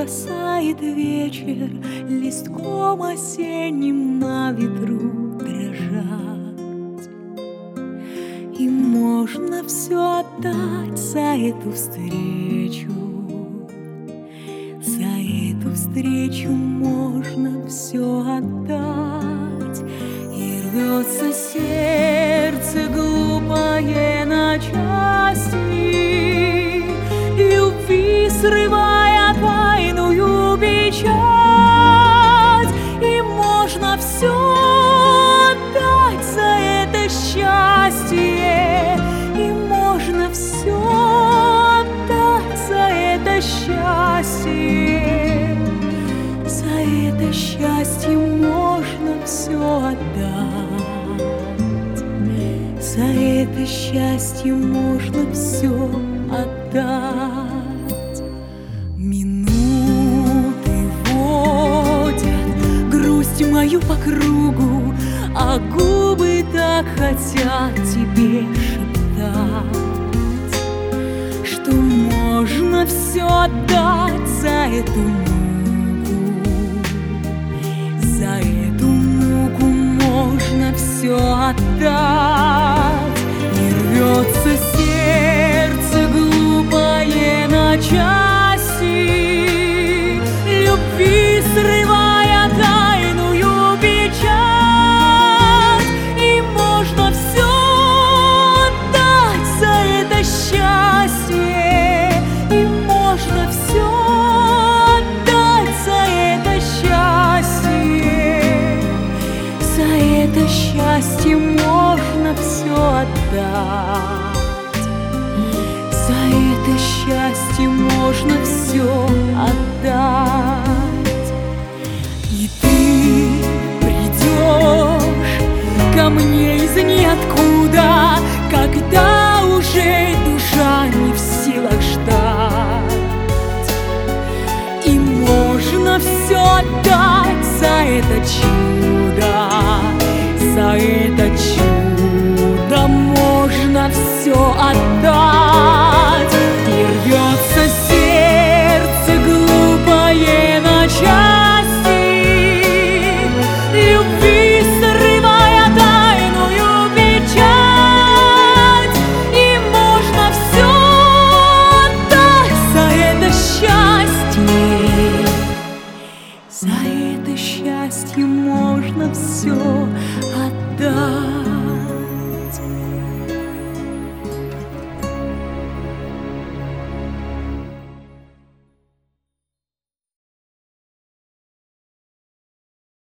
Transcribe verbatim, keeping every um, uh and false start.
угасает вечер, листком осенним на ветру дрожать. И можно все отдать за эту встречу, за эту встречу можно все отдать. И рвется сердце глупое на части, любви срывая тайную печать. И можно все отдать за это счастье, и можно все отдать за это счастье. За это счастье можно все отдать, за это счастье можно все отдать. Минуты водят грусть мою по кругу, а губы так хотят тебе шептать, что можно все отдать за эту муку, за эту муку можно все отдать. И рвется сердце глупое на части, любви срывая тайную печать. И можно все отдать за это счастье, и можно все отдать за это счастье. За это счастье можно все отдать, за это счастье можно все отдать. И ты придешь ко мне из ниоткуда, когда уже душа не в силах ждать. И можно все отдать за это чудо,